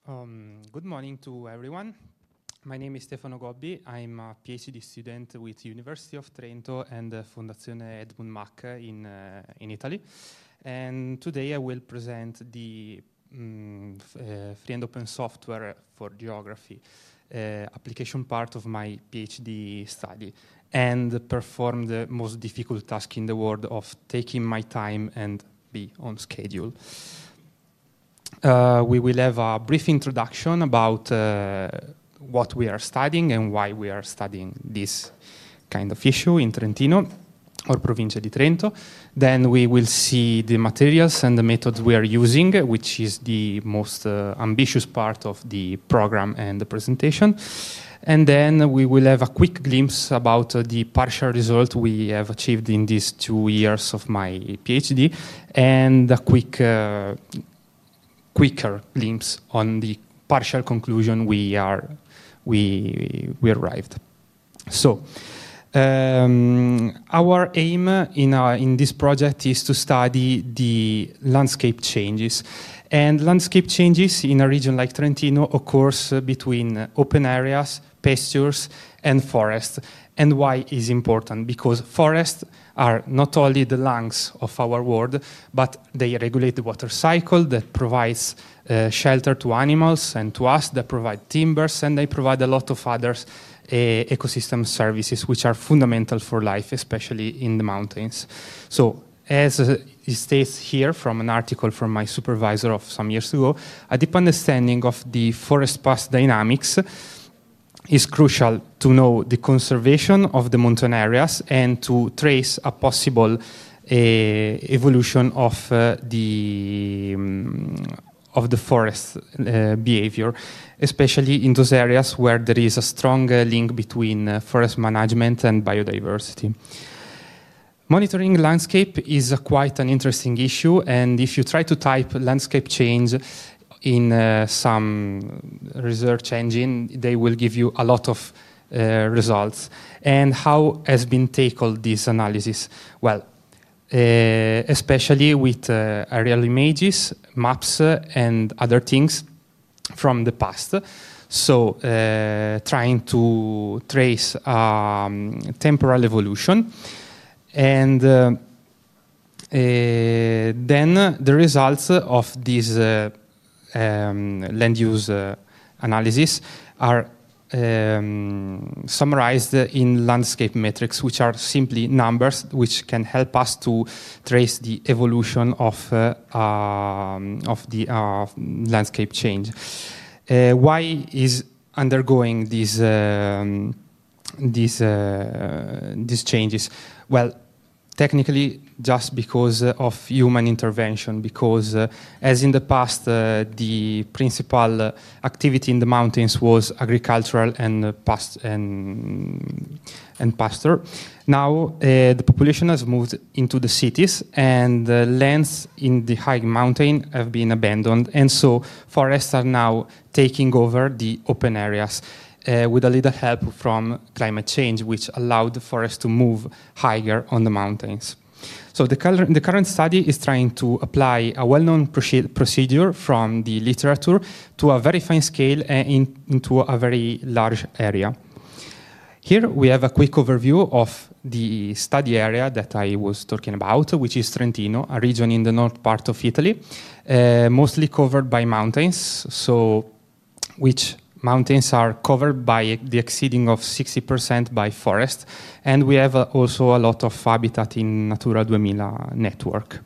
Good morning to everyone. My name is Stefano Gobbi. I'm a PhD student with University of Trento and Fondazione Edmund Mack in Italy. And today I will present the free and open software for geography application part of my PhD study and perform the most difficult task in the world of taking my time and be on schedule. We will have a brief introduction about what we are studying and why we are studying this kind of issue in Trentino or Provincia di Trento. Then we will see the materials and the methods we are using, which is the most ambitious part of the program and the presentation. And then we will have a quick glimpse about the partial result we have achieved in these 2 years of my PhD and a quicker glimpse on the partial conclusion we arrived. So, our aim in this project is to study the landscape changes. And landscape changes in a region like Trentino occurs between open areas, pastures, and forests. And why is important? Because forests are not only the lungs of our world, but they regulate the water cycle that provides shelter to animals and to us, that provide timbers, and they provide a lot of other ecosystem services which are fundamental for life, especially in the mountains. So, as it states here from an article from my supervisor of some years ago, a deep understanding of the forest past dynamics is crucial to know the conservation of the mountain areas and to trace a possible evolution of the forest behavior, especially in those areas where there is a strong link between forest management and biodiversity. Monitoring landscape is quite an interesting issue, and if you try to type landscape change in some research engine, they will give you a lot of results. And how has been tackled this analysis? Well, especially with aerial images, maps, and other things from the past. So, trying to trace temporal evolution. And then the results of this land use analysis are summarized in landscape metrics, which are simply numbers which can help us to trace the evolution of the landscape change. Why is undergoing these changes? Well, technically, just because of human intervention, because as in the past, the principal activity in the mountains was agricultural and pasture. Now, the population has moved into the cities, and the lands in the high mountain have been abandoned, and so forests are now taking over the open areas. With a little help from climate change, which allowed the forest to move higher on the mountains. So the current study is trying to apply a well-known procedure from the literature to a very fine scale into a very large area. Here we have a quick overview of the study area that I was talking about, which is Trentino, a region in the north part of Italy, mostly covered by mountains, so which mountains are covered by the exceeding of 60% by forest, and we have also a lot of habitat in Natura 2000 network.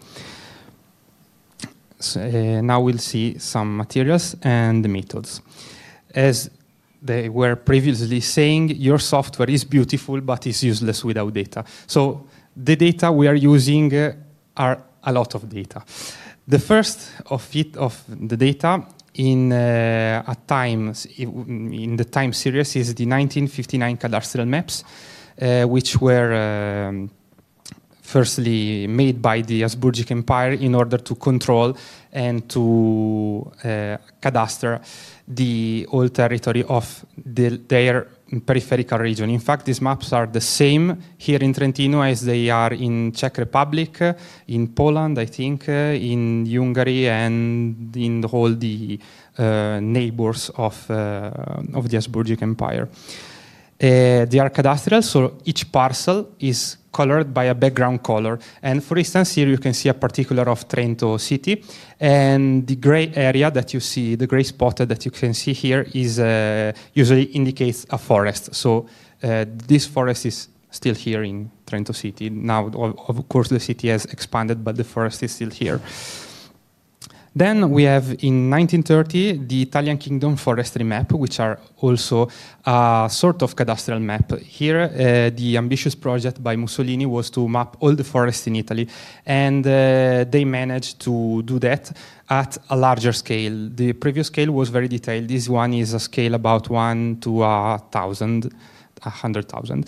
So, now we'll see some materials and the methods. As they were previously saying, your software is beautiful, but is useless without data. So the data we are using are a lot of data. The first of the data in the time series is the 1959 cadastral maps, which were firstly made by the Habsburgic Empire in order to control and to cadaster the whole territory of their peripheral region. In fact, these maps are the same here in Trentino as they are in Czech Republic, in Poland, I think, in Hungary, and in all the neighbors of the Habsburgic Empire. They are cadastral, so each parcel is colored by a background color. And for instance, here you can see a particular of Trento city, and the gray area that you see, the gray spot that you can see here, is usually indicates a forest. So this forest is still here in Trento city. Now, of course, the city has expanded, but the forest is still here. Then we have in 1930 the Italian Kingdom forestry map, which are also a sort of cadastral map. Here, the ambitious project by Mussolini was to map all the forests in Italy, and they managed to do that at a larger scale. The previous scale was very detailed. This one is a scale about 1 to 1,000, 100,000.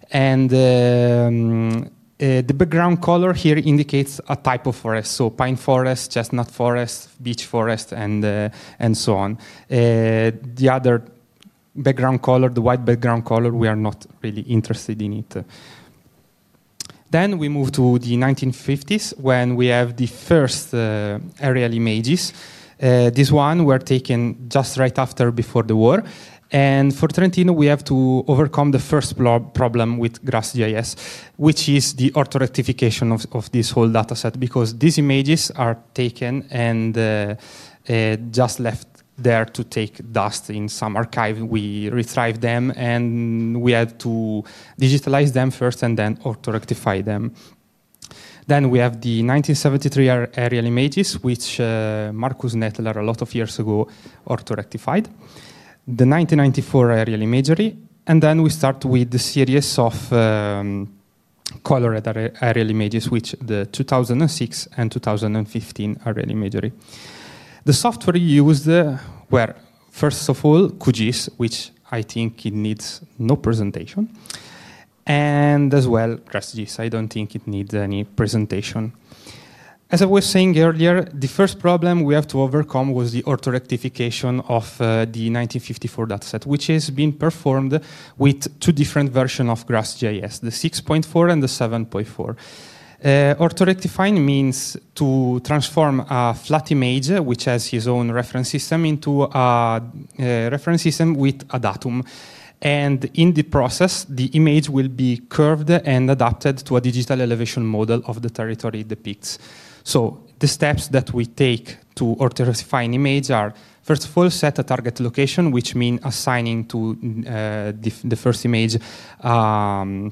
And the background color here indicates a type of forest, so pine forest, chestnut forest, beech forest, and so on. The other background color, the white background color, we are not really interested in it. Then we move to the 1950s, when we have the first aerial images. This one were taken just right before the war. And for Trentino, we have to overcome the first problem with GraphGIS, which is the orthorectification of this whole data set, because these images are taken and just left there to take dust in some archive. We retrieve them, and we had to digitalize them first and then orthorectify them. Then we have the 1973 aerial images, which Markus Nettler a lot of years ago orthorectified. The 1994 aerial imagery, and then we start with the series of colored aerial images, which the 2006 and 2015 aerial imagery. The software used were, first of all, QGIS, which I think it needs no presentation, and as well GraphGIS. I don't think it needs any presentation. As I was saying earlier, the first problem we have to overcome was the orthorectification of the 1954 dataset, which has been performed with two different versions of GraphGIS, the 6.4 and the 7.4. Orthorectifying means to transform a flat image, which has his own reference system, into a reference system with a datum. And in the process, the image will be curved and adapted to a digital elevation model of the territory it depicts. So the steps that we take to orthorectify an image are, first of all, set a target location, which means assigning to the first image a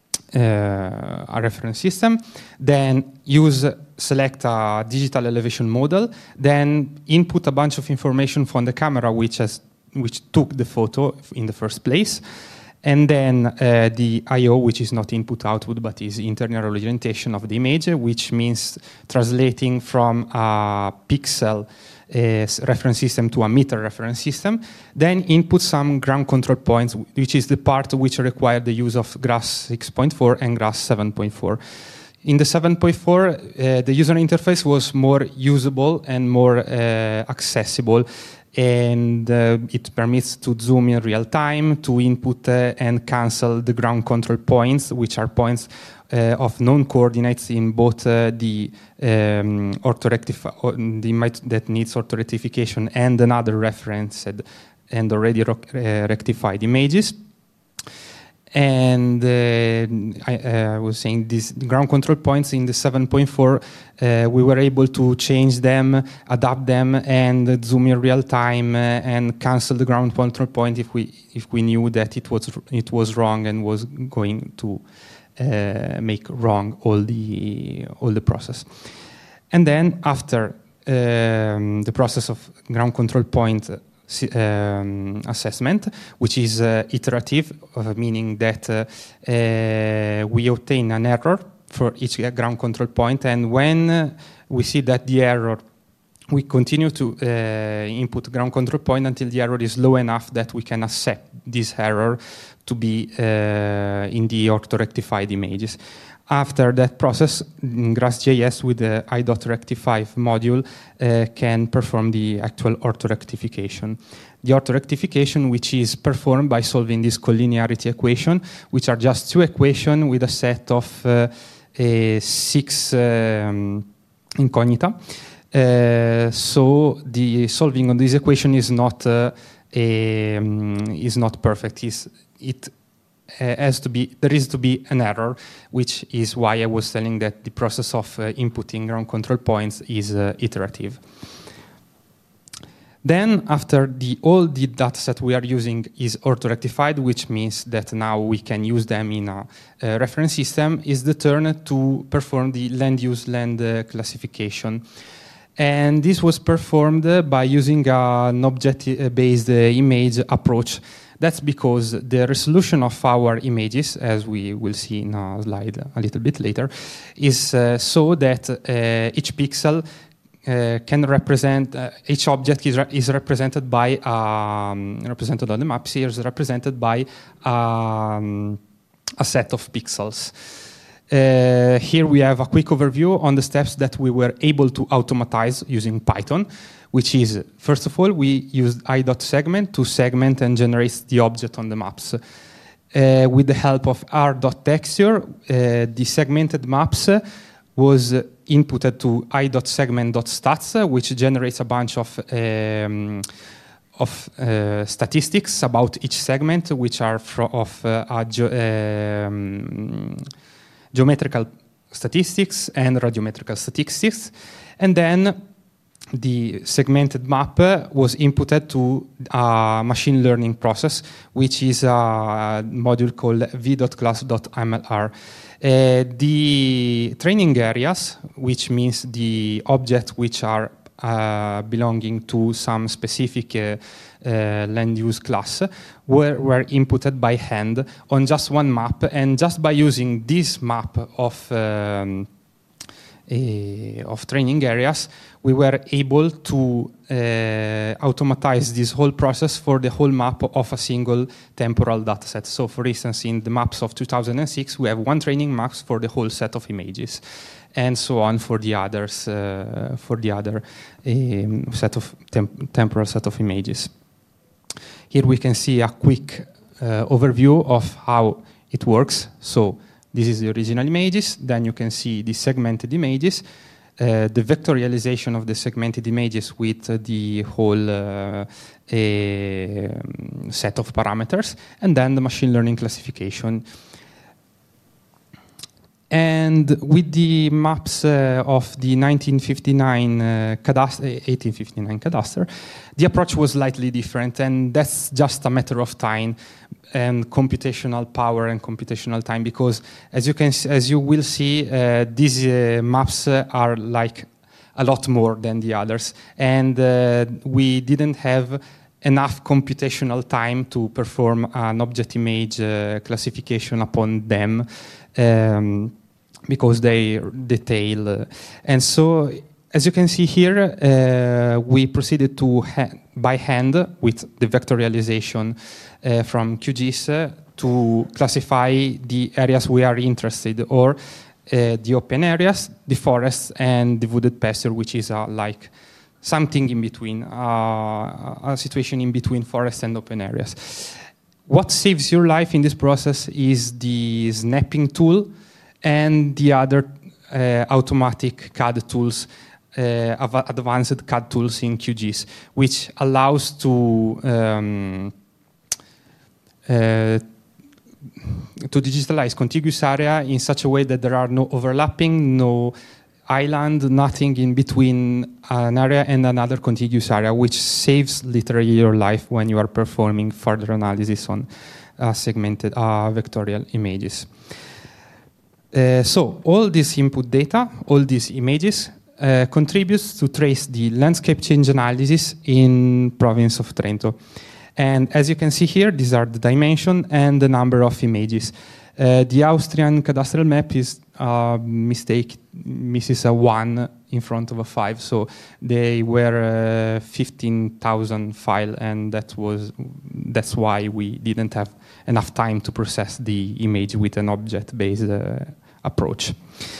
reference system. Then select a digital elevation model. Then input a bunch of information from the camera which took the photo in the first place. And then the I/O, which is not input-output, but is internal orientation of the image, which means translating from a pixel reference system to a meter reference system. Then input some ground control points, which is the part which required the use of Graph 6.4 and Graph 7.4. In the 7.4, the user interface was more usable and more accessible. And it permits to zoom in real time, to input and cancel the ground control points, which are points of known coordinates in both the image that needs orthorectification and another reference and already rectified images. And I was saying these ground control points in the 7.4, we were able to change them, adapt them, and zoom in real time and cancel the ground control point if we knew that it was wrong and was going to make wrong all the process. And then after the process of ground control point assessment, which is iterative, meaning that we obtain an error for each ground control point, and when we see that the error, we continue to input ground control point until the error is low enough that we can accept this error to be in the orthorectified images. After that process, Grass.js with the i.rectify module can perform the actual orthorectification. The orthorectification, which is performed by solving this collinearity equation, which are just two equations with a set of 6 incognita. So the solving of this equation is not perfect. There is to be an error, which is why I was telling that the process of inputting ground control points is iterative. Then, after all the dataset we are using is orthorectified, which means that now we can use them in a reference system, is the turn to perform the land classification. And this was performed by using an object-based image approach. That's because the resolution of our images, as we will see in a slide a little bit later, is so that each pixel can represent, each object is represented by, represented on the maps here, is represented by a set of pixels. Here we have a quick overview on the steps that we were able to automatize using Python, which is, first of all, we used i.segment to segment and generate the object on the maps. With the help of r.texture, the segmented maps was inputted to i.segment.stats, which generates a bunch of statistics about each segment, which are geometrical statistics and radiometrical statistics. And then the segmented map was inputted to a machine learning process, which is a module called v.class.mlr. The training areas, which means the objects which are belonging to some specific land use class, were inputted by hand on just one map, and just by using this map of training areas, we were able to automatize this whole process for the whole map of a single temporal dataset. So, for instance, in the maps of 2006, we have one training maps for the whole set of images, and so on for the others, for the other set of temporal set of images. Here we can see a quick overview of how it works. So this is the original images. Then you can see the segmented images, the vectorialization of the segmented images with the whole set of parameters, and then the machine learning classification. And with the maps of the 1859 cadastre, the approach was slightly different, and that's just a matter of time and computational power and computational time, because as you will see, these maps are like a lot more than the others, and we didn't have enough computational time to perform an object image classification upon them. Because they detail. And so, as you can see here, we proceeded to, by hand, with the vectorialization from QGIS to classify the areas we are interested, or the open areas, the forests, and the wooded pasture, which is like something in between, a situation in between forest and open areas. What saves your life in this process is the snapping tool and the other automatic CAD tools, advanced CAD tools in QGIS, which allows to digitalize contiguous area in such a way that there are no overlapping, no island, nothing in between an area and another contiguous area, which saves literally your life when you are performing further analysis on segmented vectorial images. So all this input data, all these images, contributes to trace the landscape change analysis in province of Trento. And as you can see here, these are the dimension and the number of images. The Austrian cadastral map is mistake, misses a 1 in front of a 5, so they were 15,000 file, and that's why we didn't have enough time to process the image with an object-based approach.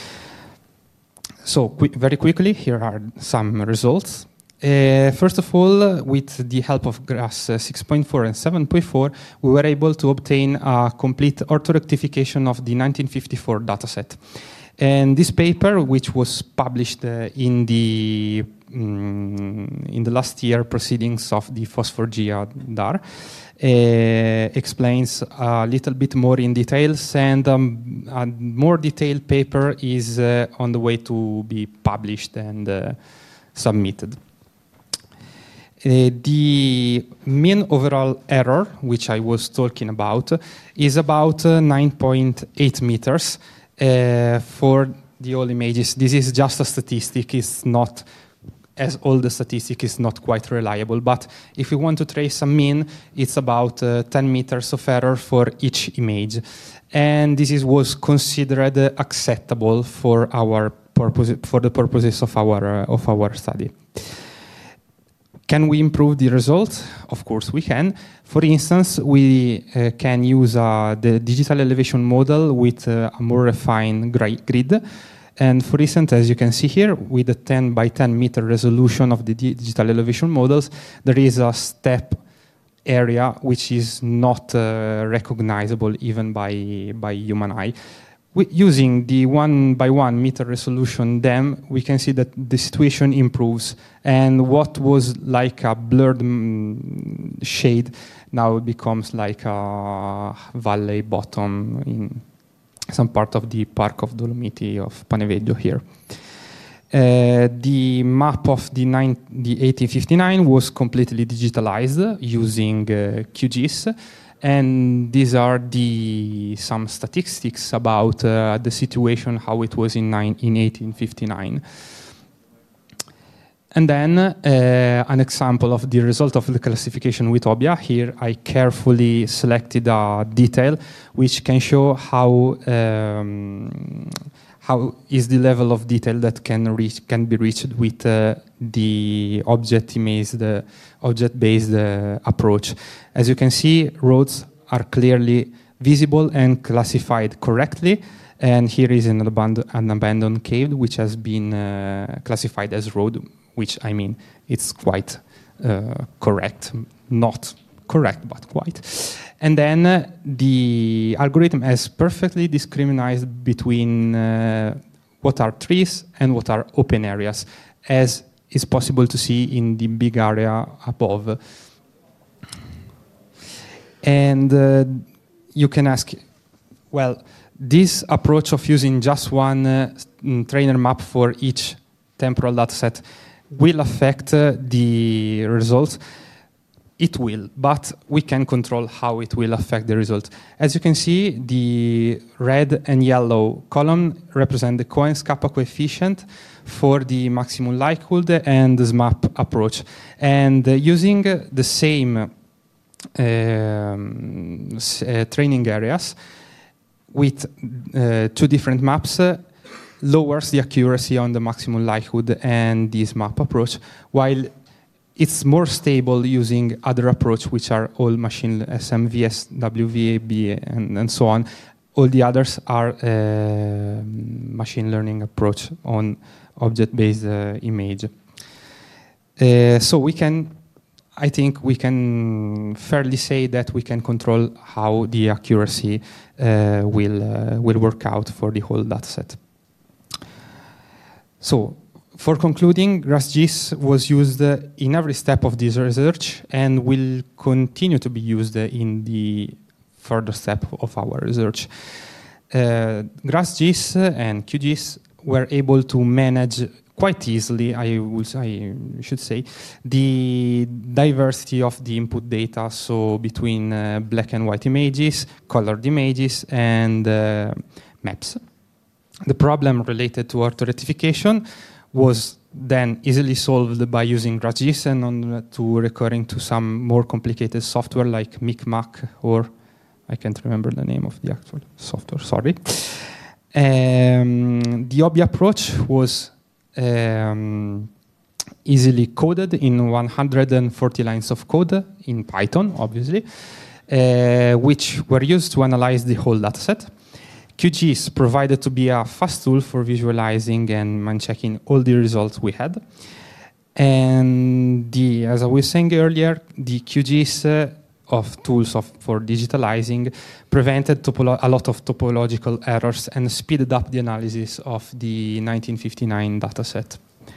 So very quickly, here are some results. First of all, with the help of GRASS 6.4 and 7.4, we were able to obtain a complete orthorectification of the 1954 dataset. And this paper, which was published in the last year proceedings of the FOSS4G DAR, explains a little bit more in details, and a more detailed paper is on the way to be published and submitted. The mean overall error, which I was talking about, is about 9.8 meters for the all images. This is just a statistic. It's not, as all the statistic is not quite reliable. But if we want to trace a mean, it's about 10 meters of error for each image. And this was considered acceptable for our purpose, for the purposes of our study. Can we improve the result? Of course we can. For instance, we can use the digital elevation model with a more refined grid. And for instance, as you can see here, with the 10 by 10 meter resolution of the digital elevation models, there is a step area which is not recognizable even by human eye. Using the 1 by 1 meter resolution DEM, we can see that the situation improves, and what was like a blurred shade now becomes like a valley bottom in some part of the Park of Dolomiti of Paneveggio here. The map of the 1859 was completely digitalized using QGIS. And these are some statistics about the situation, how it was in 1859. And then an example of the result of the classification with OBIA. Here I carefully selected a detail which can show how is the level of detail that can be reached with the object-based approach. As you can see, roads are clearly visible and classified correctly. And here is an abandoned cave which has been classified as road, which I mean it's quite correct, not correct, but quite. And then the algorithm has perfectly discriminated between what are trees and what are open areas, as is possible to see in the big area above. And you can ask, well, this approach of using just one trainer map for each temporal dataset will affect the results. It will, but we can control how it will affect the result. As you can see, the red and yellow column represent the Cohen's kappa coefficient for the maximum likelihood and the SMAP approach. And using the same training areas with two different maps lowers the accuracy on the maximum likelihood and the SMAP approach, while it's more stable using other approach, which are all machine SMVS, WVAB, and so on. All the others are machine learning approach on object-based image. So I think we can fairly say that we can control how the accuracy will work out for the whole dataset. So, for concluding, GrassGIS was used in every step of this research and will continue to be used in the further step of our research. GrassGIS and QGIS were able to manage quite easily, I should say, the diversity of the input data, so between black and white images, colored images, and maps. The problem related to orthorectification was then easily solved by using GrassGIS and to recurring to some more complicated software like Micmac, or I can't remember the name of the actual software, sorry. The OBI approach was easily coded in 140 lines of code in Python, obviously, which were used to analyze the whole dataset. QG is provided to be a fast tool for visualizing and checking all the results we had. And as I was saying earlier, the QGIS of tools for digitalizing prevented a lot of topological errors and speeded up the analysis of the 1959 dataset.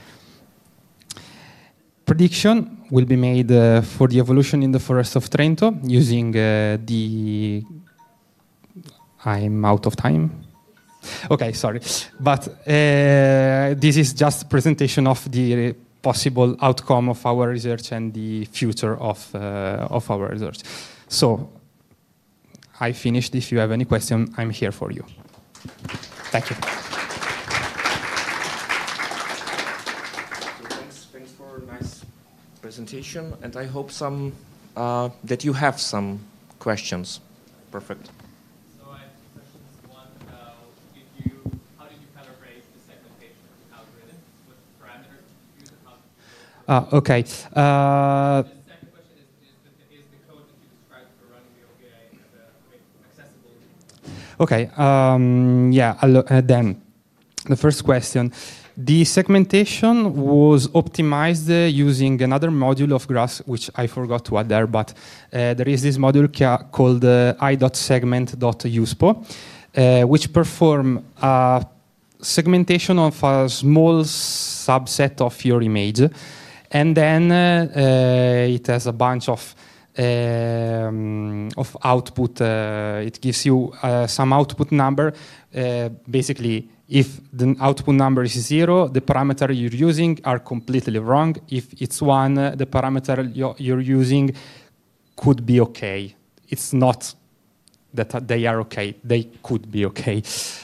Prediction will be made for the evolution in the forest of Trento using I'm out of time. Okay, sorry. But this is just a presentation of the possible outcome of our research and the future of our research. So I finished. If you have any question, I'm here for you. Thank you. Thanks for a nice presentation, and I hope that you have some questions. Perfect. So I have two questions. One, how did you calibrate the segmentation algorithm? What parameters did you use and how did you Okay. the second question is the code that you described for running the OGA accessible? Okay. Then the first question. The segmentation was optimized using another module of GRASS, which I forgot to add there, but there is this module called i.segment.uspo, which perform a segmentation of a small subset of your image. And then it has a bunch of output. It gives you some output number. Basically, if the output number is 0, the parameter you're using are completely wrong. If it's 1, the parameter you're using could be okay. It's not that they are okay. They could be okay.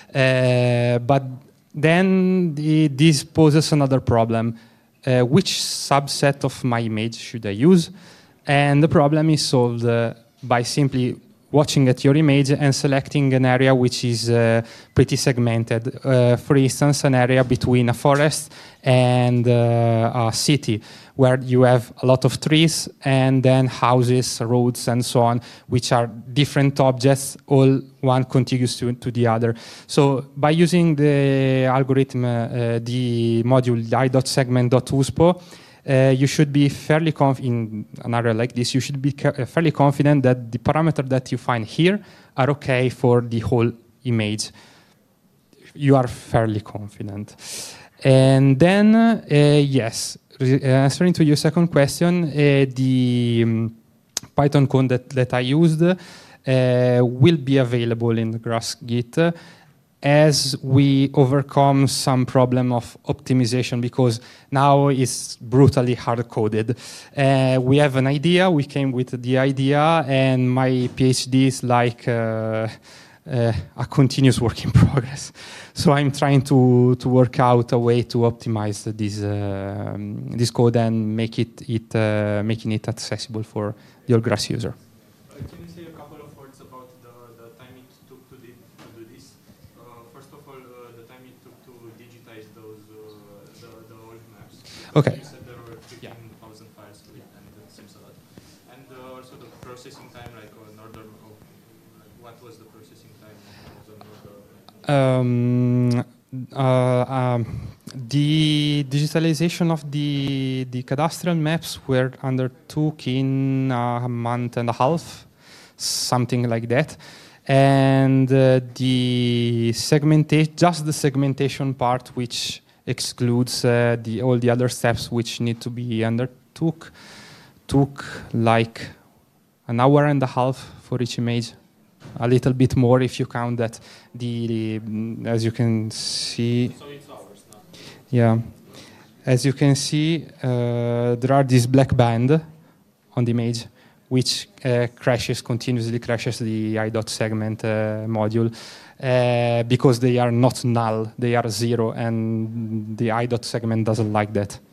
But then this poses another problem. Which subset of my image should I use? And the problem is solved by simply watching at your image and selecting an area which is pretty segmented. For instance, an area between a forest and a city where you have a lot of trees and then houses, roads, and so on, which are different objects, all one contiguous to the other. So by using the algorithm, the module i.segment.uspo, you should be fairly in an area like this, you should be fairly confident that the parameter that you find here are okay for the whole image. You are fairly confident. And then, yes, answering to your second question, the Python code that I used will be available in the GRASS Git as we overcome some problem of optimization, because now it's brutally hard-coded. We have an idea, we came with the idea, and my PhD is like a continuous work in progress. So I'm trying to work out a way to optimize this code and making it accessible for your GRASS user. Can you say a couple of words about the time it took to do this? First of all, the time it took to digitize those the old maps. Okay. You said there were 15,000 files, and that seems a lot. And also the processing time, like in order of what was the processing time? The digitalization of the cadastral maps were undertook in a month and a half, something like that. And just the segmentation part, which excludes all the other steps which need to be undertook, took like an hour and a half for each image. A little bit more if you count that as you can see. So it's hours now. Yeah, as you can see, there are this black band on the image, which continuously crashes the i.segment module because they are not null, they are 0, and the i.segment doesn't like that.